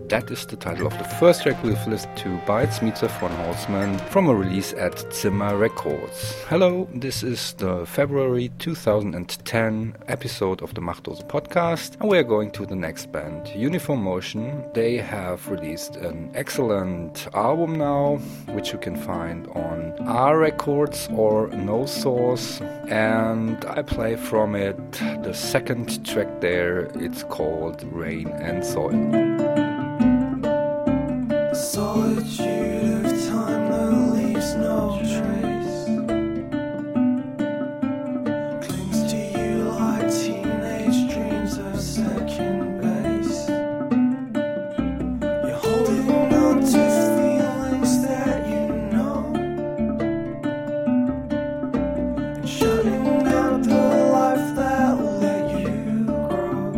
that is the title of the first track we've listened to by Zmica von Hausmann from a release at Zimmer Records. Hello, this is the February 2010 episode of the Machtose podcast, and we are going to the next band, Uniform Motion. They have released an excellent album now, which you can find on R Records or No Source, and I play from it the second track there. It's called Rain and Soil. Solitude of time that leaves no trace, clings to you like teenage dreams of second base. You're holding on to feelings that you know, and shutting out the life that let you grow.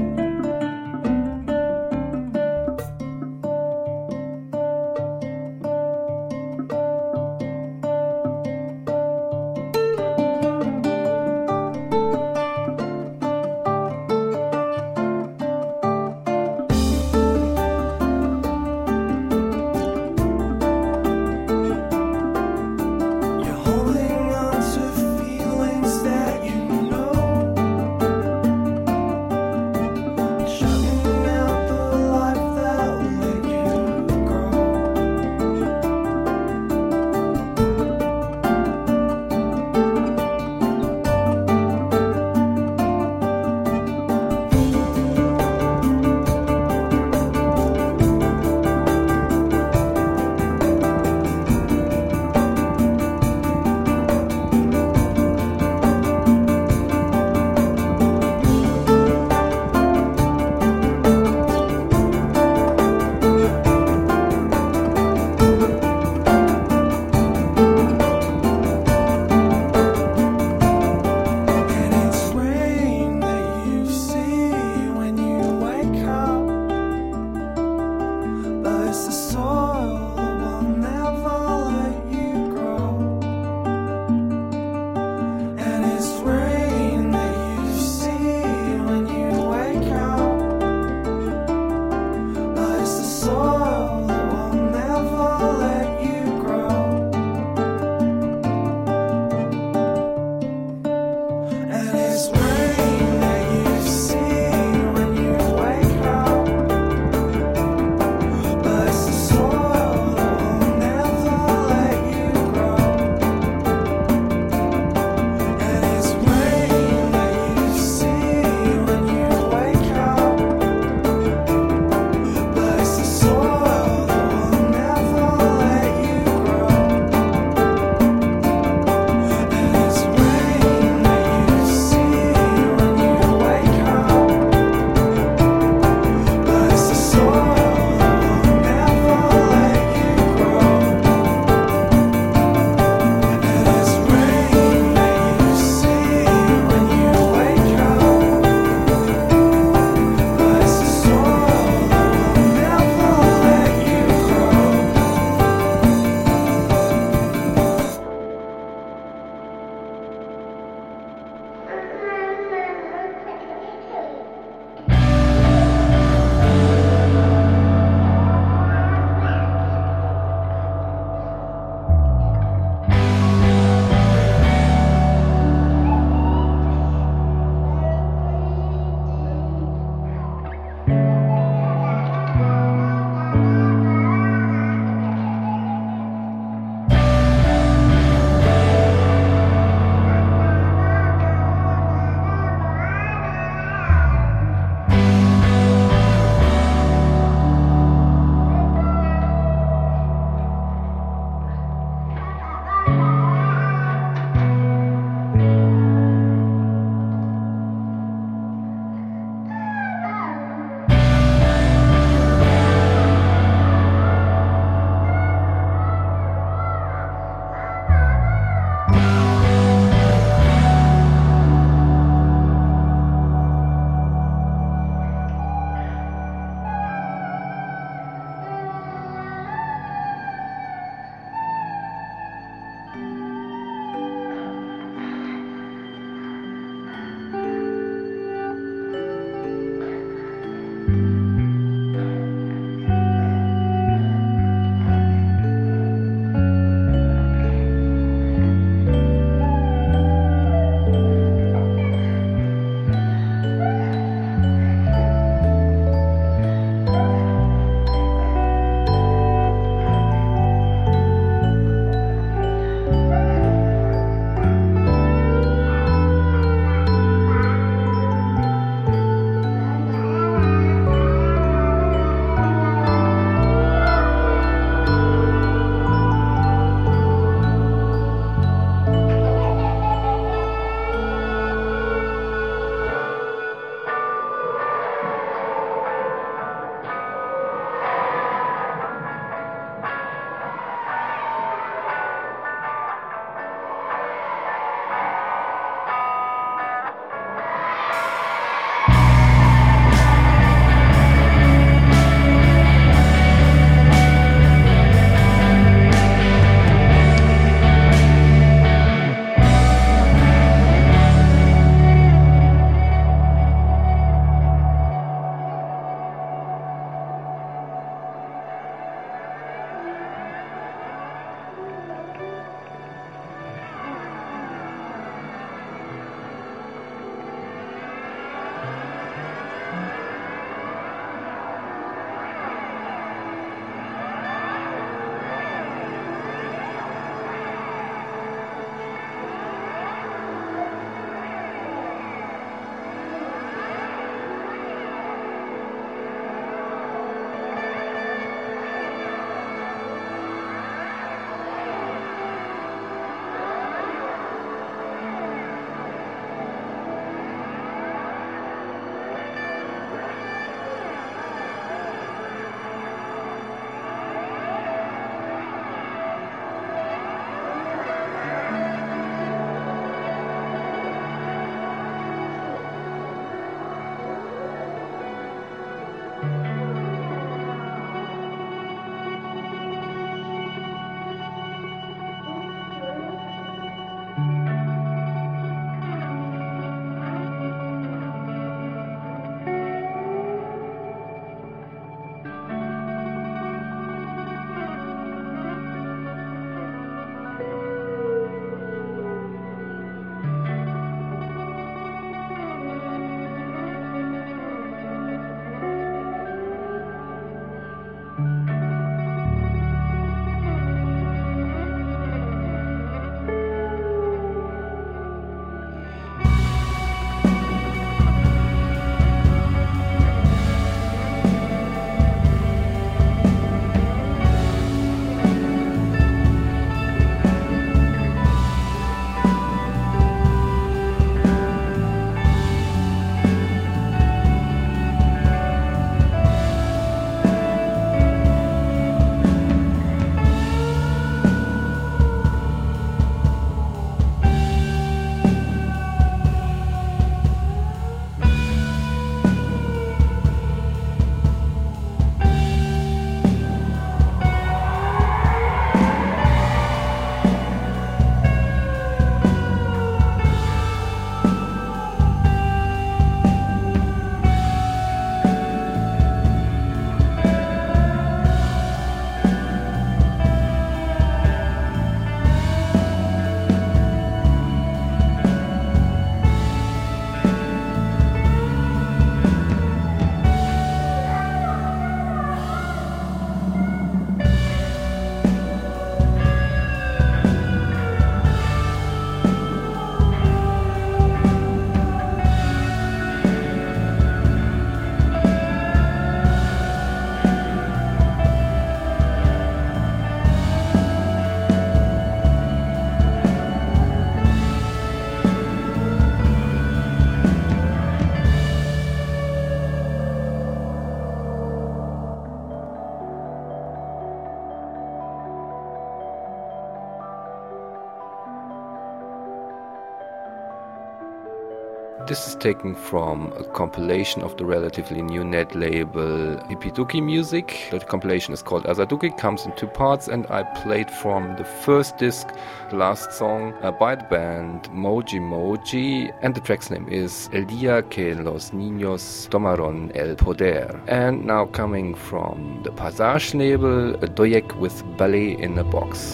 This is taken from a compilation of the relatively new net label Ipiduki Music. The compilation is called Asaduki, comes in 2 parts, and I played from the first disc, the last song by the band Moji Moji, and the track's name is El Día que los Niños Tomaron el Poder. And now coming from the Passage label, a Doyek with Ballet in a Box.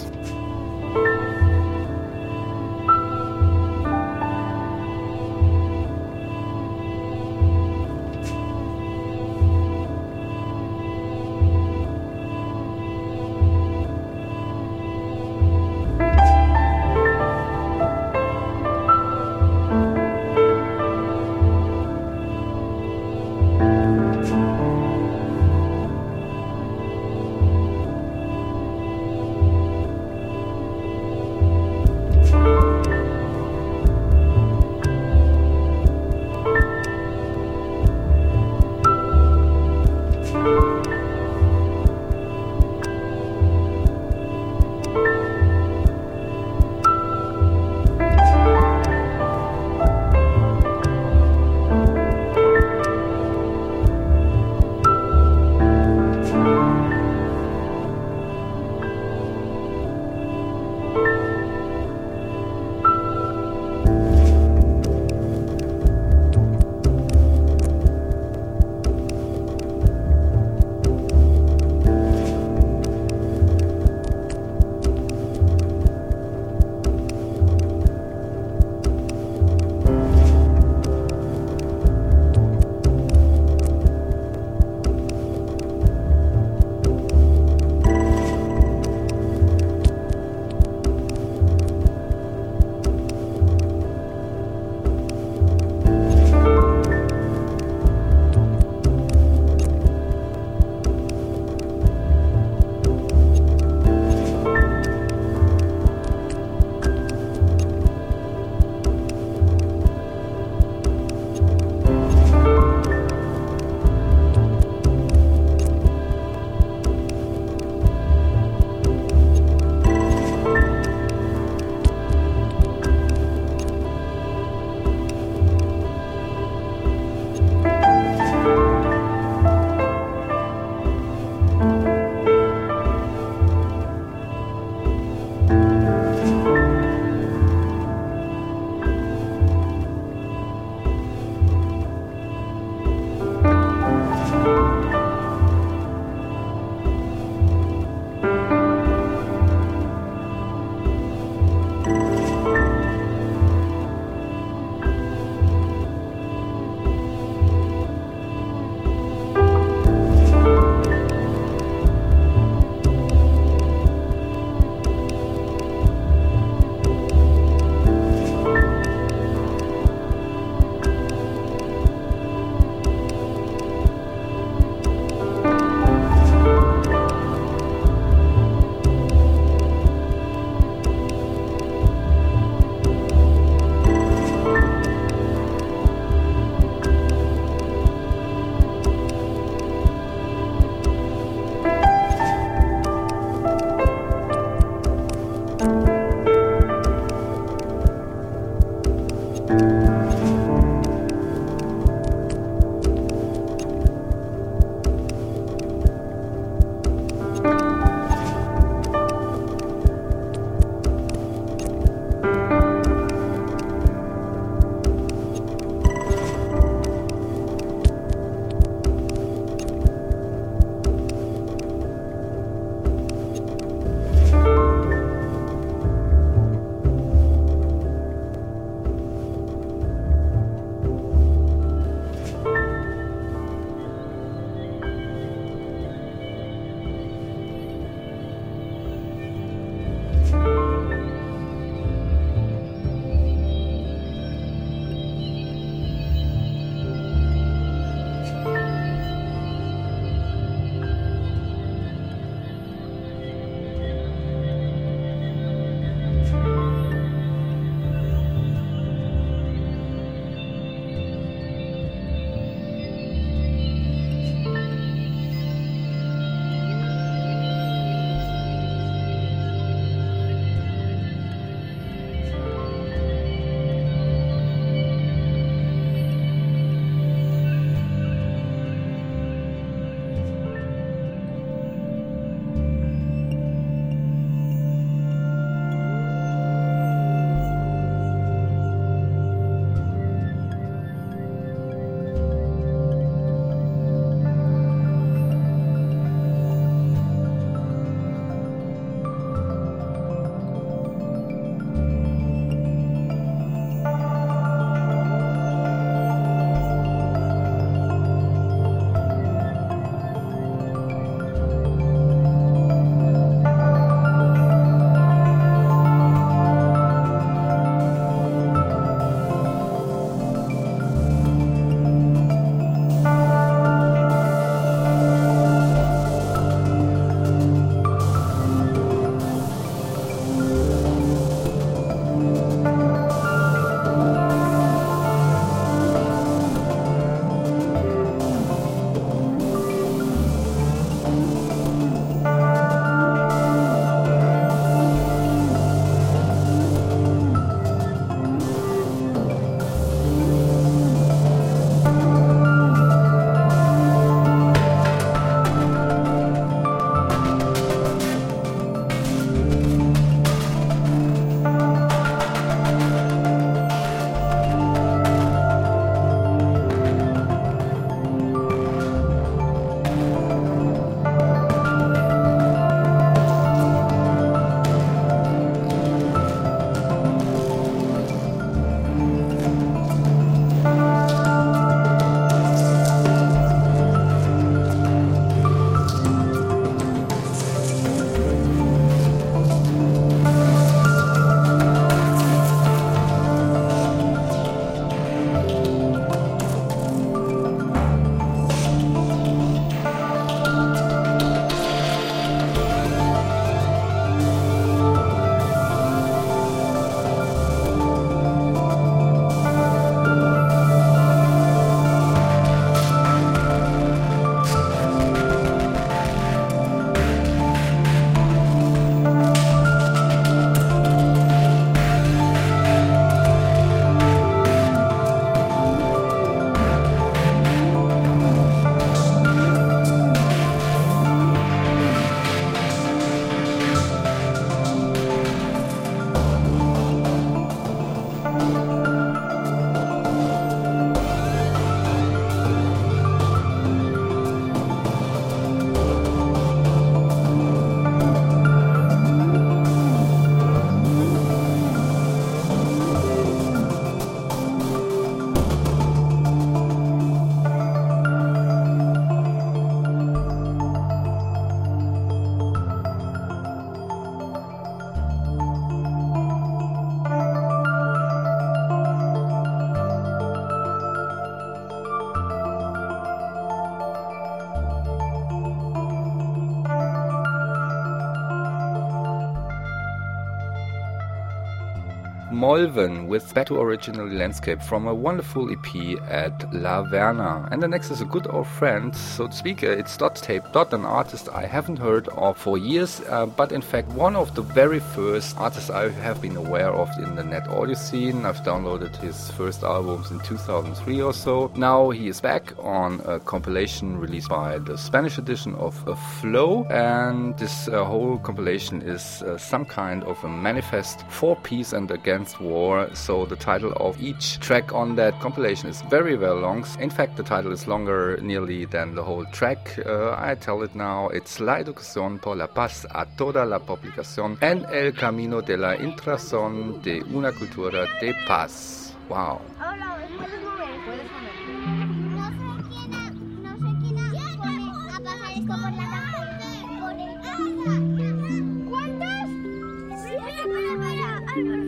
Molven with Back to Original Landscape from a wonderful EP at La Verna. And the next is a good old friend, so to speak. It's Dot Tape Dot, an artist I haven't heard of for years, but in fact one of the very first artists I have been aware of in the net audio scene. I've downloaded his first albums in 2003 or so. Now he is back on a compilation released by the Spanish edition of Flow, and this whole compilation is some kind of a manifest for peace and against war. So the title of each track on that compilation is very well long. In fact, the title is longer nearly than the whole track. I tell it now. It's La Educación por la Paz a toda la población en el camino de la intrazón de una cultura de paz. Wow. Ahora, ¿puedes mover? ¿Puedes mover? No sé quién pone a pasar esto por la caja. Por el caja. ¿Cuántas? Para.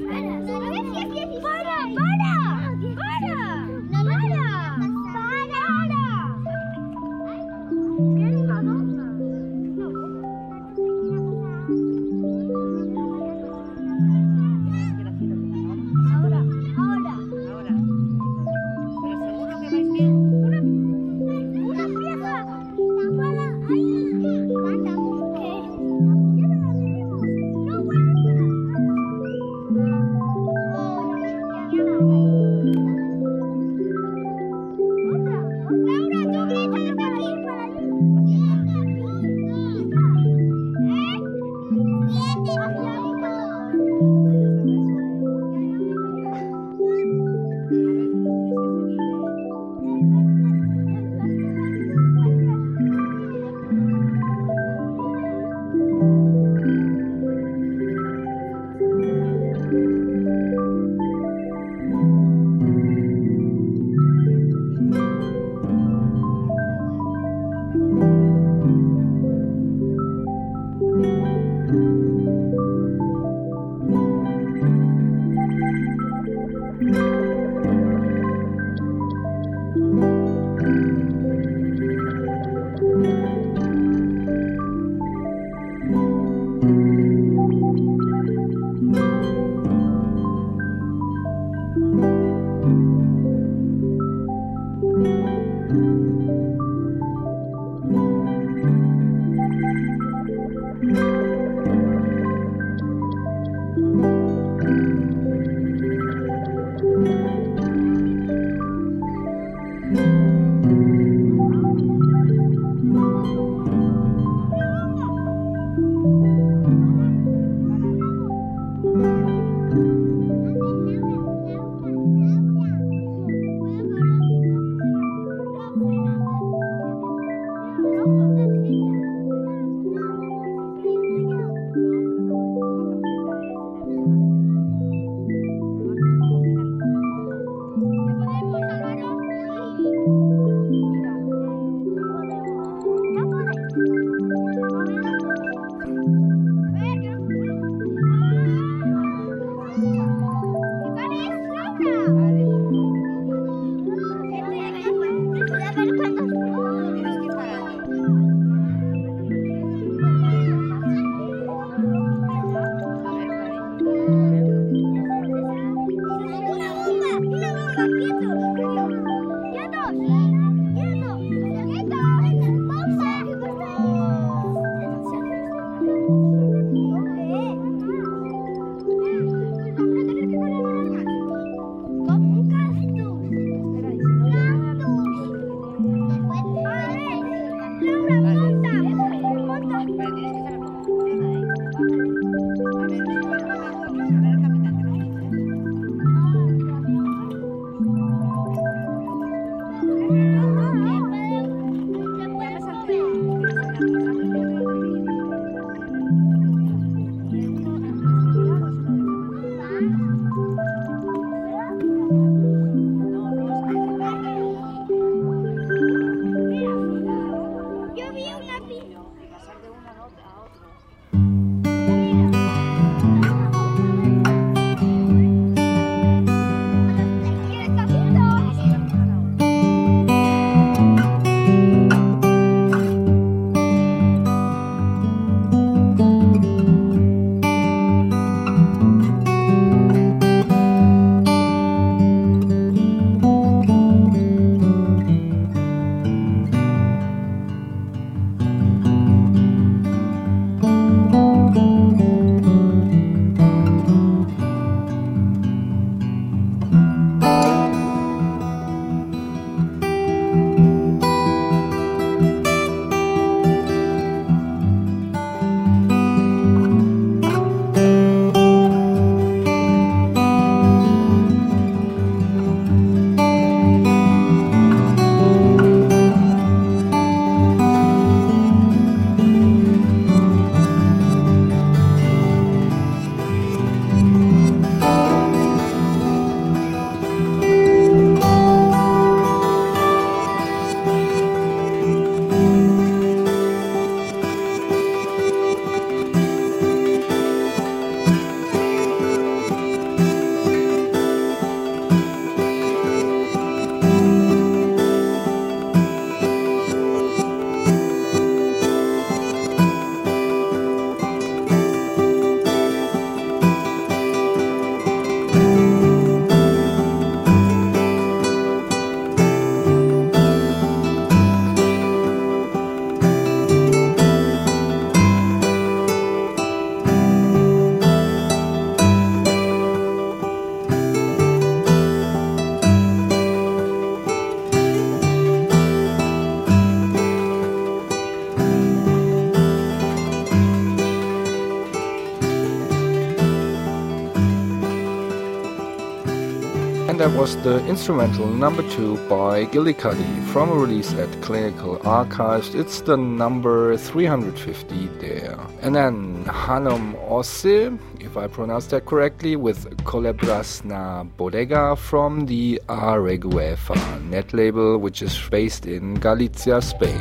¿Tienes una nota? No. Ahora. Pero seguro que vais bien. Una pieza. La bola ahí. ¿Cuánta? ¿Qué? Ya no la tenemos. No, bueno. And that was the instrumental number 2 by Gillicuddy from a release at Clinical Archives. It's the number 350 there. And then Hanum Osse, if I pronounced that correctly, with Culebras na Bodega from the Areguefa net label, which is based in Galicia, Spain.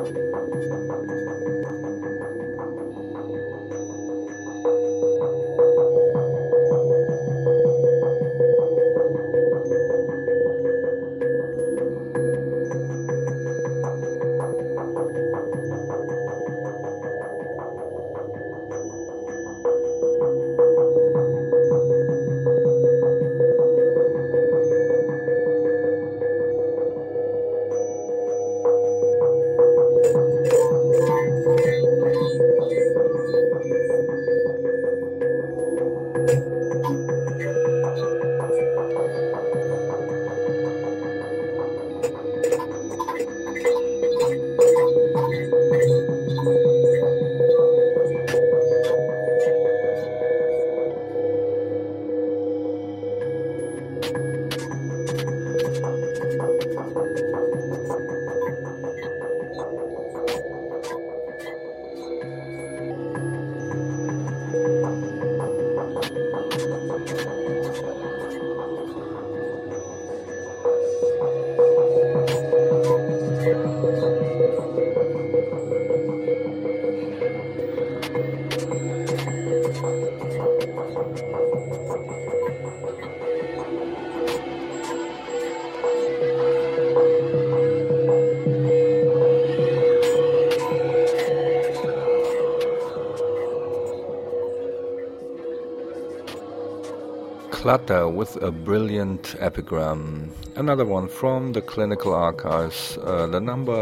Clutter with a brilliant epigram. Another one from the Clinical Archives, the number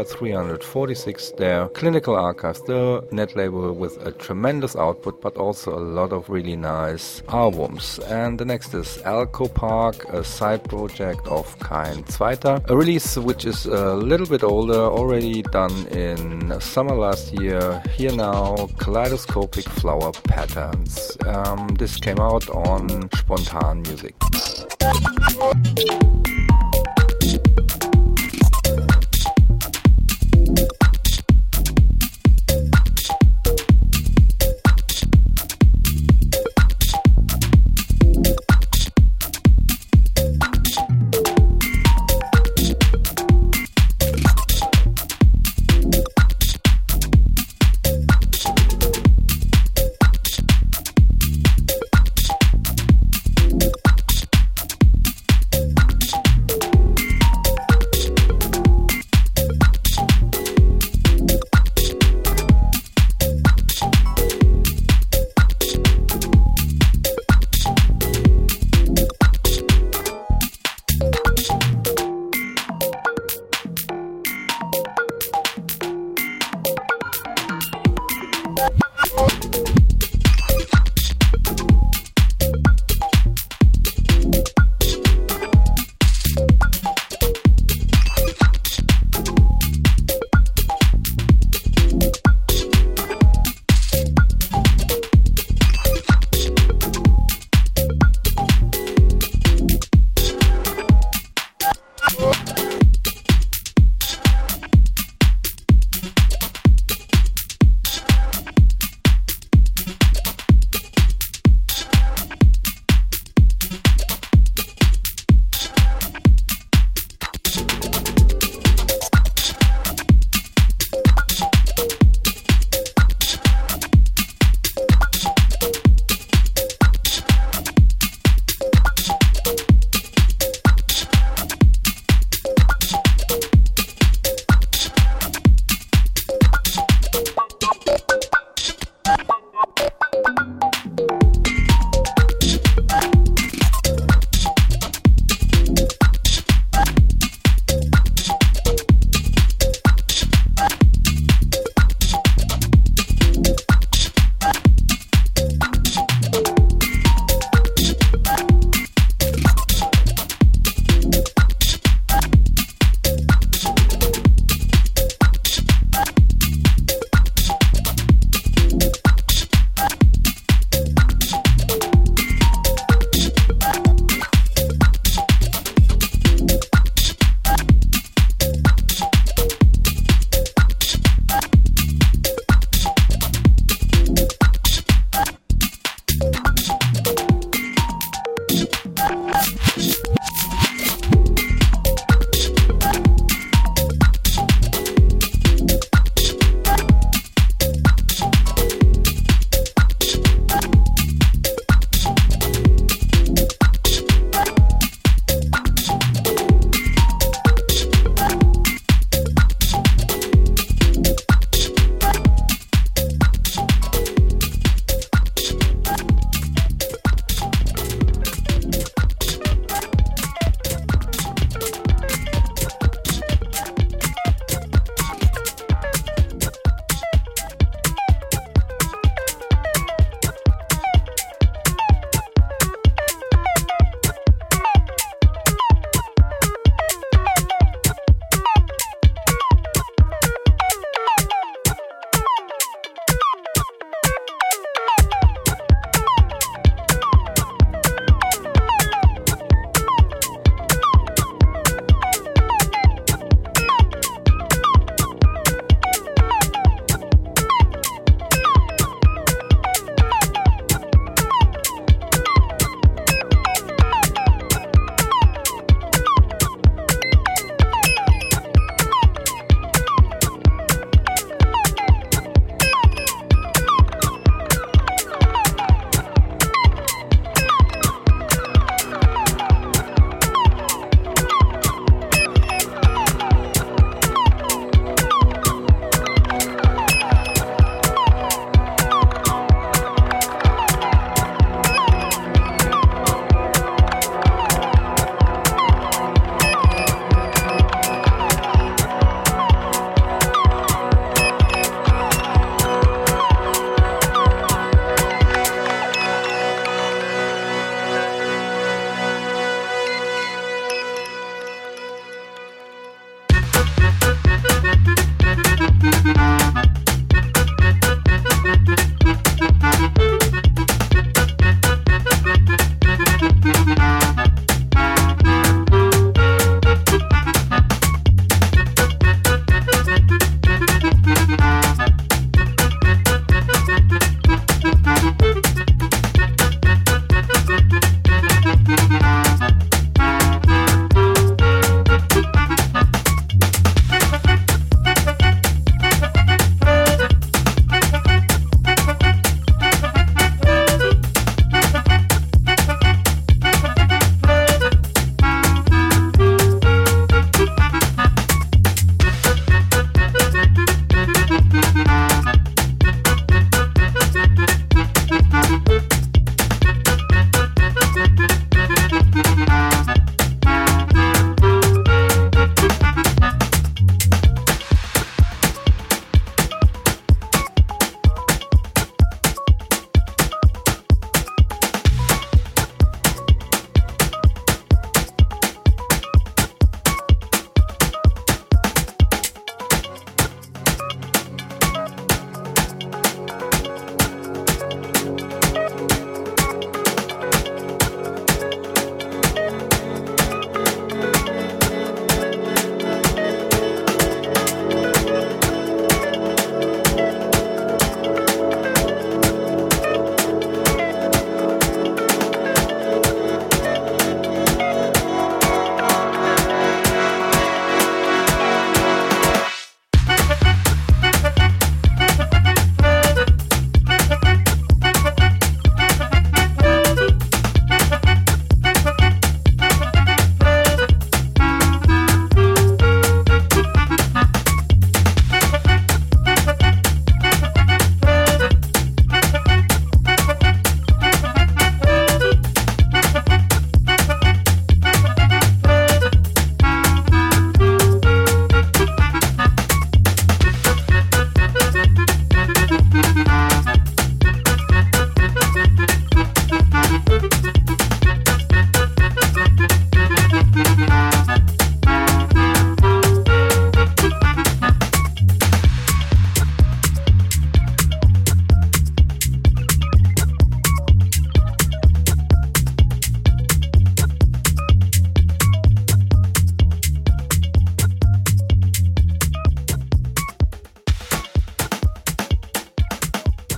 346 there. Clinical Archives, the net label with a tremendous output, but also a lot of really nice albums. And the next is Alco Park, a side project of Kein Zweiter, a release which is a little bit older, already done in summer last year. Here now, Kaleidoscopic Flower Patterns. This came out on Spontan Music.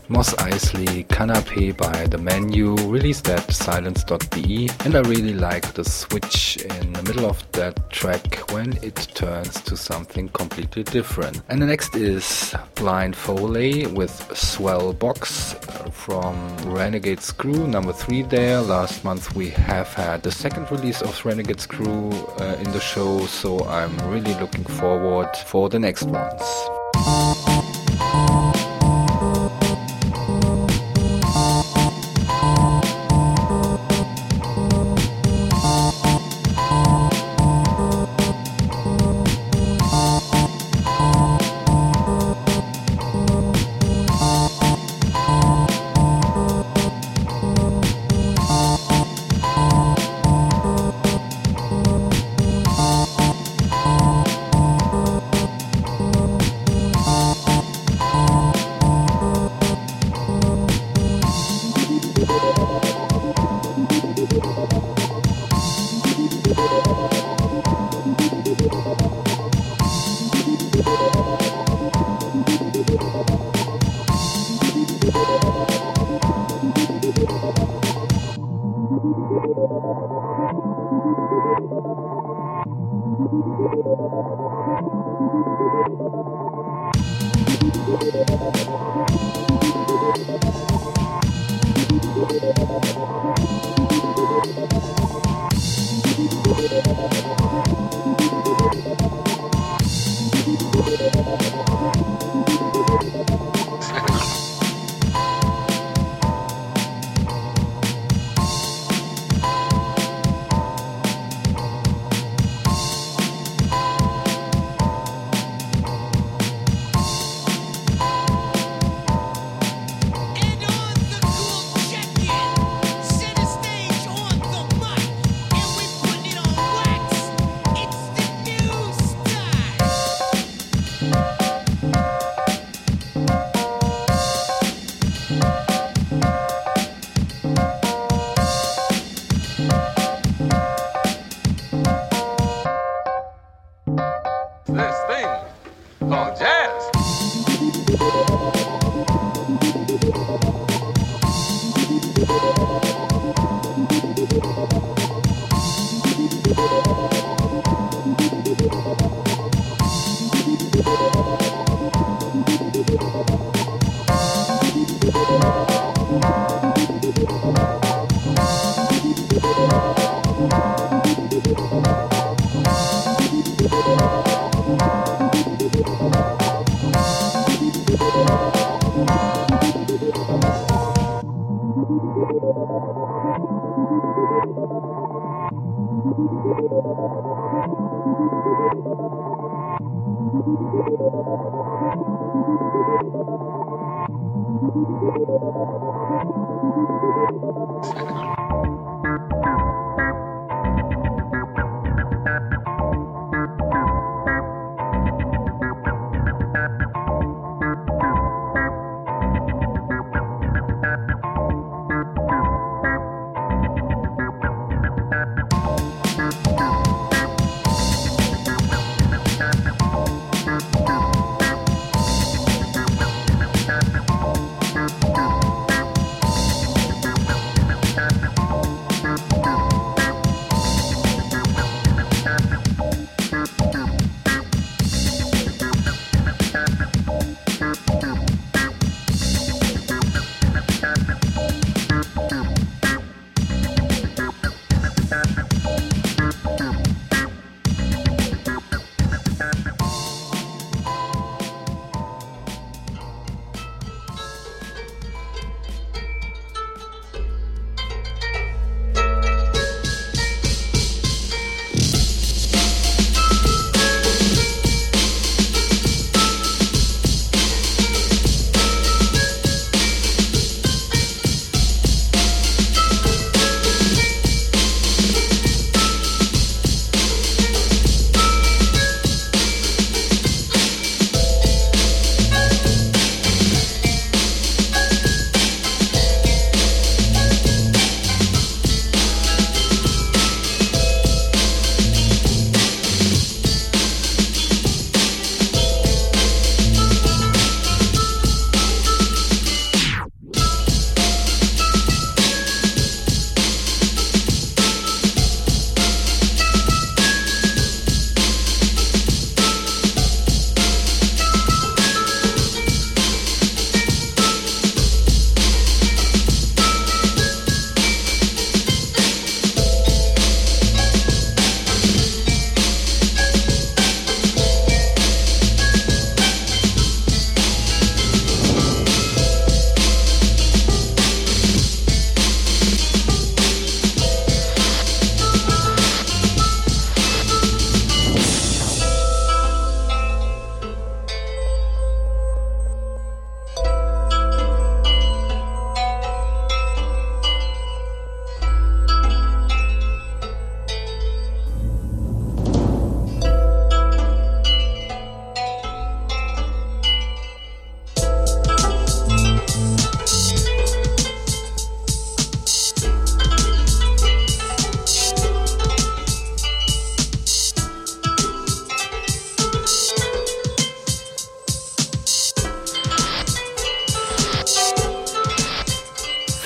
Mos Eisley, Canapé by The Menu, released at silence.de, and I really like the switch in the middle of that track when it turns to something completely different. And the next is Blind Foley with Swell Box from Renegade Screw, number 3 there. Last month we have had the second release of Renegade Screw in the show, so I'm really looking forward for the next ones.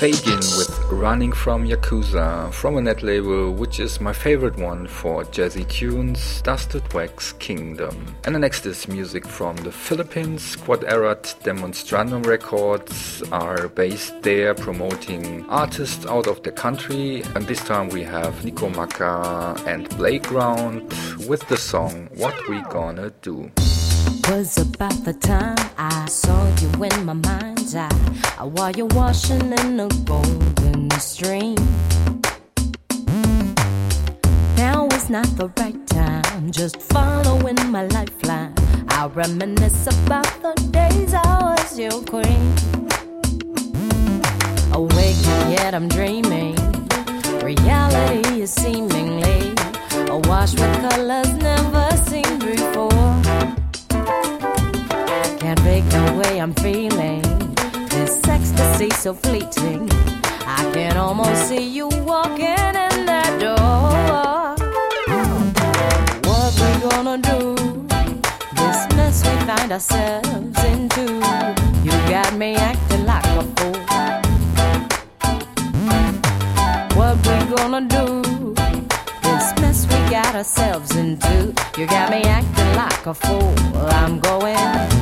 Fagin with Running from Yakuza from a net label which is my favorite one for jazzy tunes, Dusted Wax Kingdom. And the next is music from the Philippines. Quaderat Demonstrandum Records are based there, promoting artists out of the country, and this time we have Nico Maka and Playground with the song What We Gonna Do. Was about the time I saw you in my mind's eye, while you're washing in a golden stream. Now is not the right time, just following my lifeline. I reminisce about the days I was your queen. Awake and yet I'm dreaming, reality is seemingly awash with colors never seen before. Can't fake the way I'm feeling, this ecstasy so fleeting. I can almost see you walking in that door. What we gonna do? This mess we find ourselves into. You got me acting like a fool. What we gonna do? This mess we got ourselves into. You got me acting like a fool. I'm going.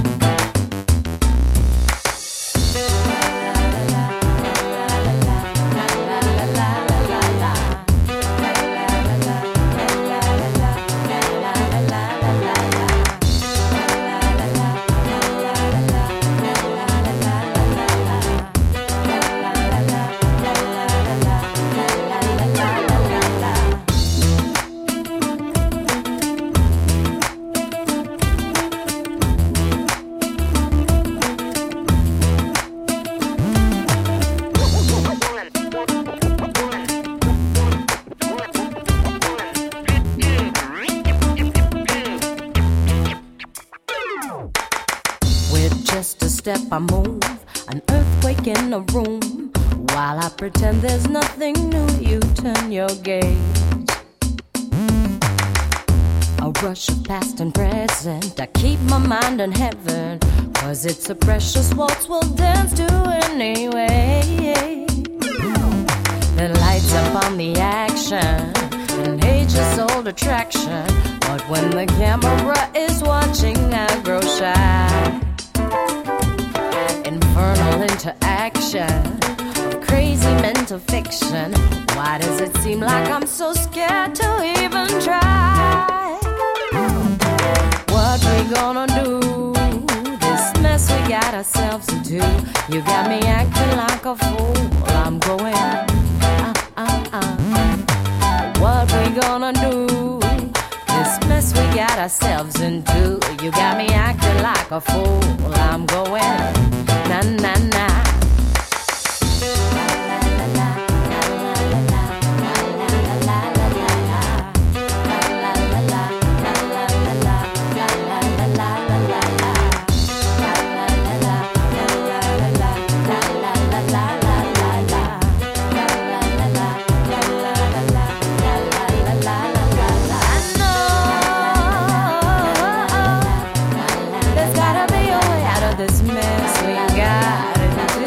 I move, an earthquake in the room. While I pretend there's nothing new, you turn your gaze. A rush of past and present, I keep my mind in heaven, 'cause it's a precious waltz we'll dance to anyway. The lights up on the action, an ages-old attraction. But when the camera is watching, I grow shy. Infernal interaction of crazy mental fiction. Why does it seem like I'm so scared to even try? What we gonna do? This mess we got ourselves into. You got me acting like a fool. I'm going. What we gonna do? This mess we got ourselves into. You got me acting like a fool. I'm going. Na na na. This mess we got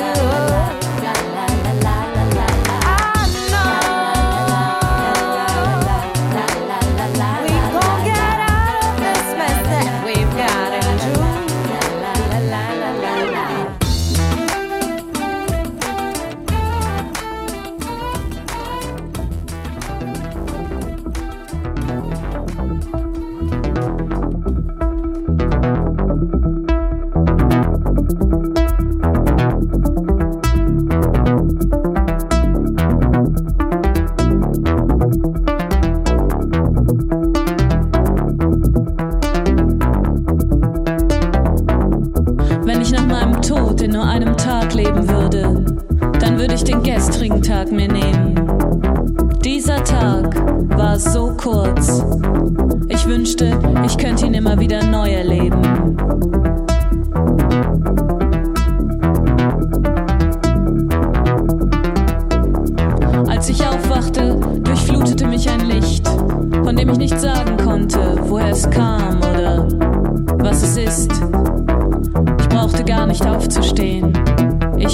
Tag mir nehmen. Dieser Tag war so kurz. Ich wünschte, ich könnte ihn immer wieder neu erleben. Als ich aufwachte, durchflutete mich ein Licht, von dem ich nicht sagen konnte, woher es kam oder was es ist. Ich brauchte gar nicht aufzustehen. Ich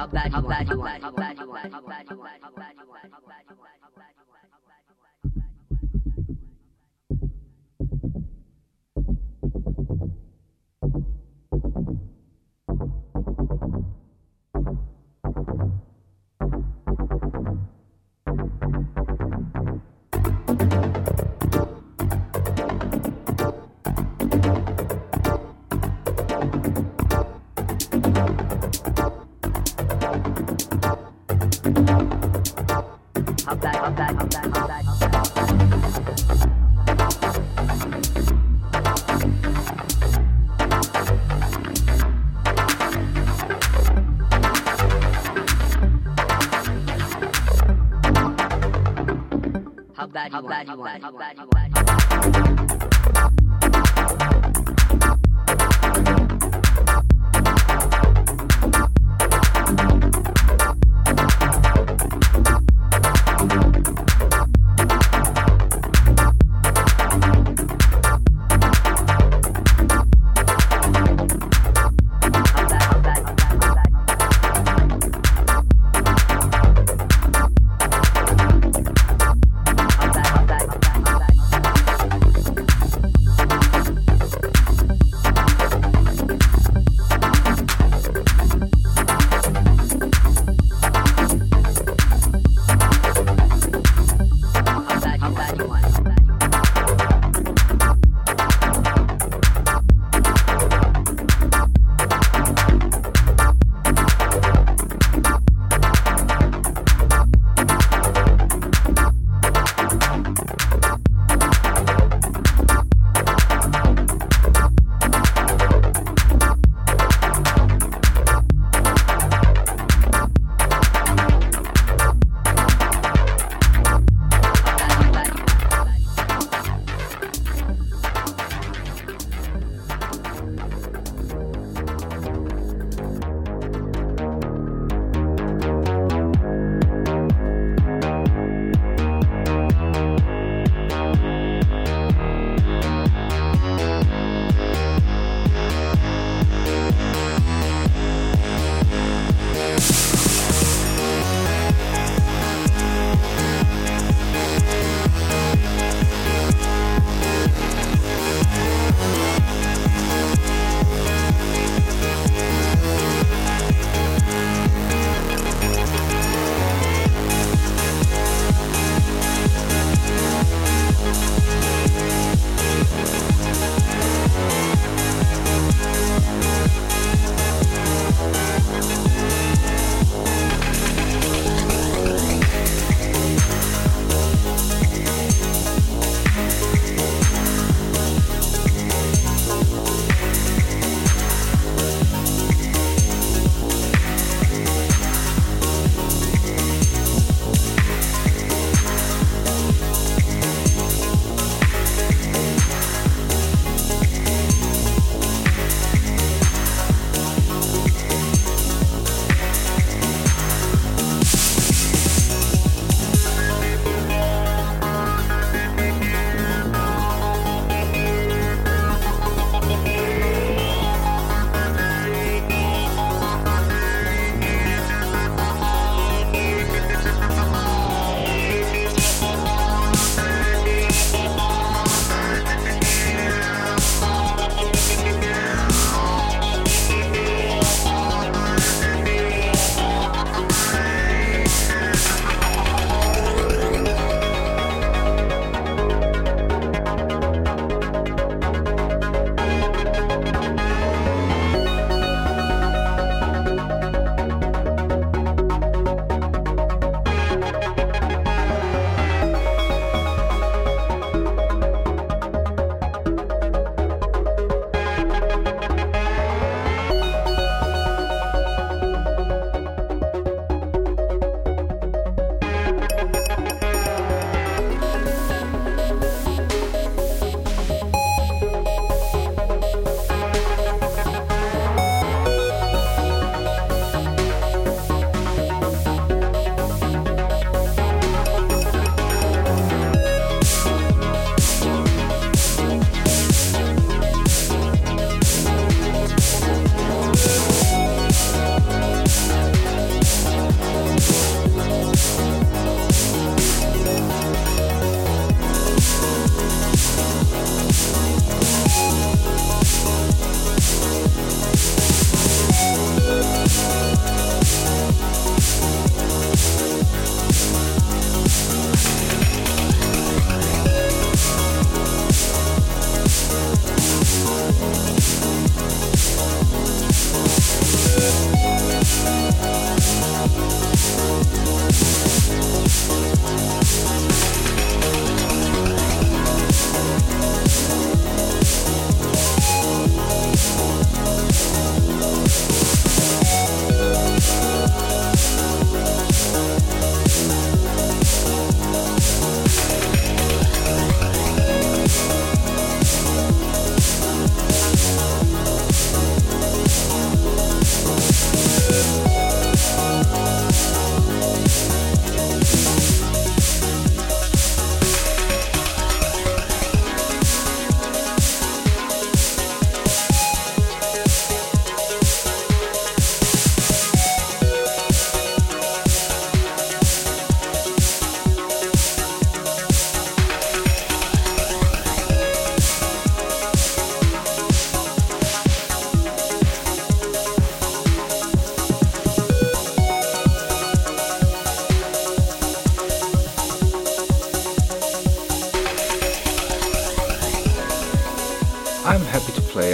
How bad you want it? How bad you want it? How bad you want it? How bad you want it? How bad you want it? How bad you want it?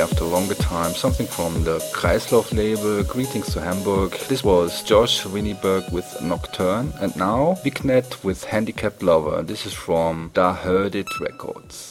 after a longer time, something from the Kreislauf label, Greetings to Hamburg. This was Josh Winnieberg with Nocturne, and now Vignet with Handicapped Lover. This is from Da Heard It Records.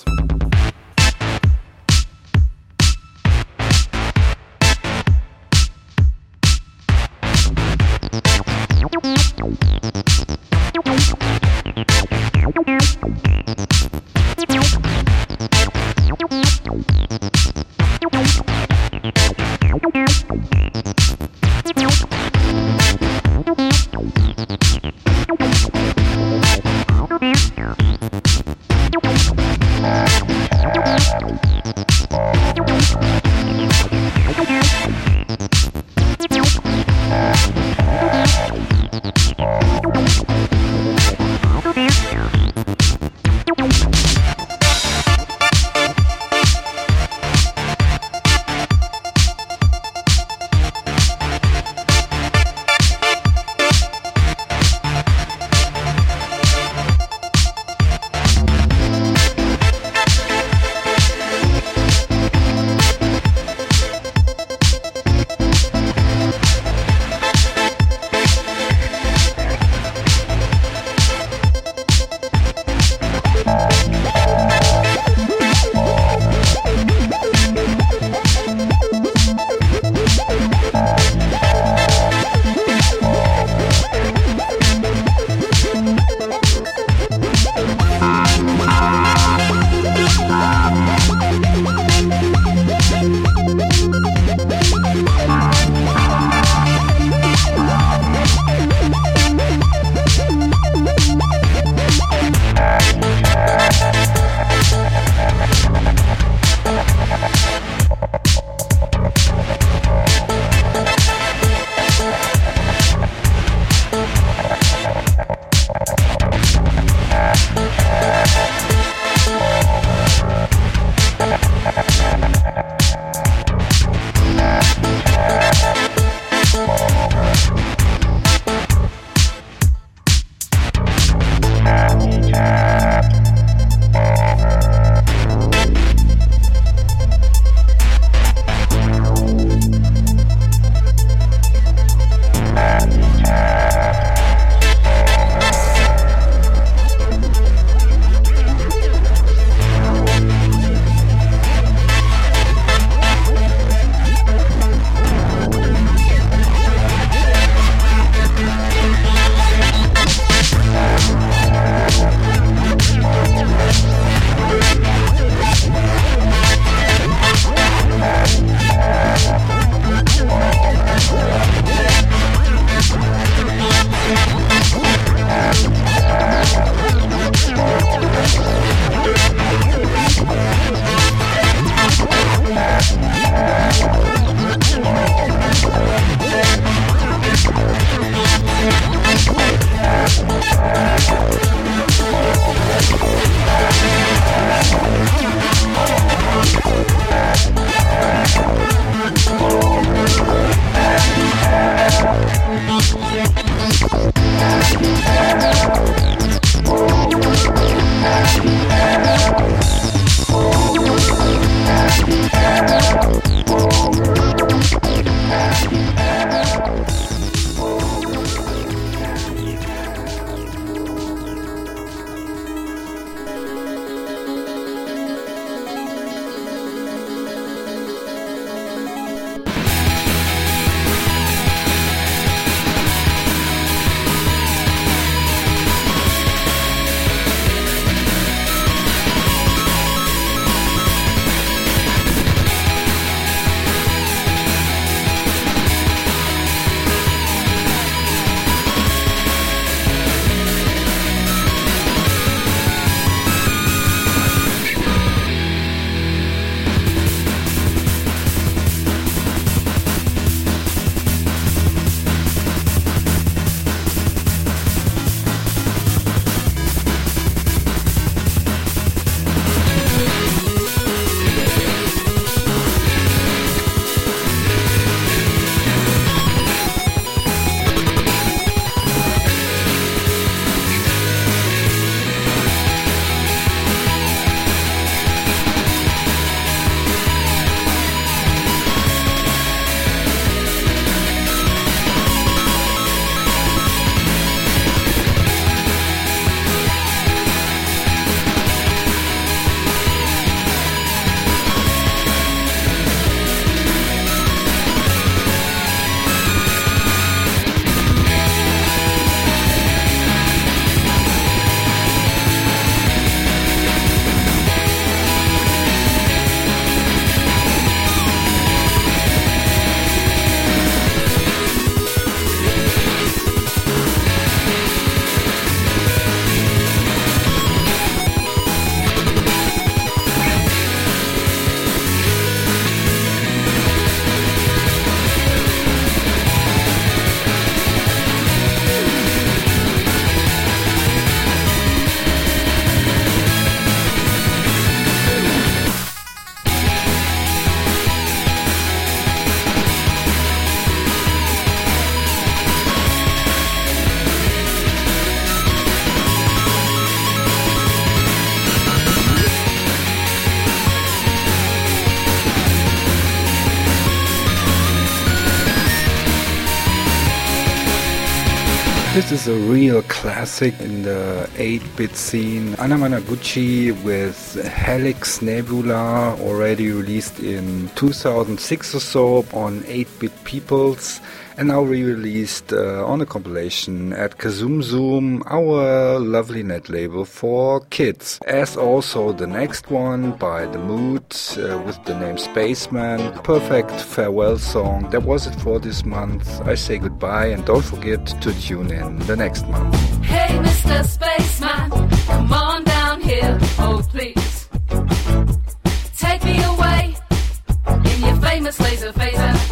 This is a real classic in the 8-bit scene. Anna Managuchi with Helix Nebula, already released in 2006 or so on 8-bit Peoples, and now re-released on a compilation at Kazum Zoom, our lovely net label for kids. As also the next one by The Mood with the name Spaceman. Perfect farewell song. That was it for this month. I say goodbye and don't forget to tune in the next month. Hey, Mr. Spaceman, come on down here, oh please. Take me away in your famous laser phaser.